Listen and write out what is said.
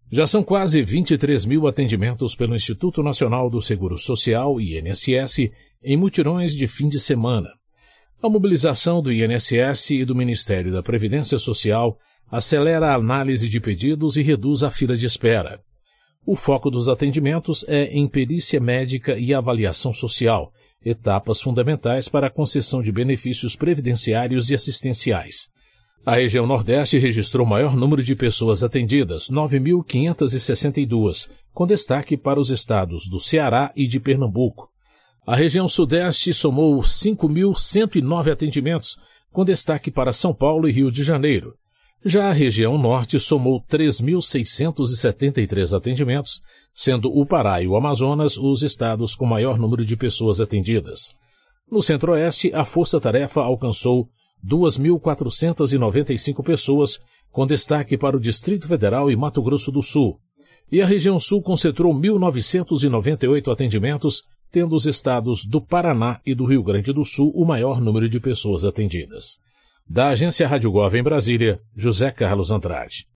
Já são quase 23 mil atendimentos pelo Instituto Nacional do Seguro Social, INSS, em mutirões de fim de semana. A mobilização do INSS e do Ministério da Previdência Social acelera a análise de pedidos e reduz a fila de espera. O foco dos atendimentos é em perícia médica e avaliação social, etapas fundamentais para a concessão de benefícios previdenciários e assistenciais. A região Nordeste registrou o maior número de pessoas atendidas, 9.562, com destaque para os estados do Ceará e de Pernambuco. A região Sudeste somou 5.109 atendimentos, com destaque para São Paulo e Rio de Janeiro. Já a região Norte somou 3.673 atendimentos, sendo o Pará e o Amazonas os estados com maior número de pessoas atendidas. No Centro-Oeste, a força-tarefa alcançou 2.495 pessoas, com destaque para o Distrito Federal e Mato Grosso do Sul. E a região Sul concentrou 1.998 atendimentos, tendo os estados do Paraná e do Rio Grande do Sul o maior número de pessoas atendidas. Da Agência Rádio Gov em Brasília, José Carlos Andrade.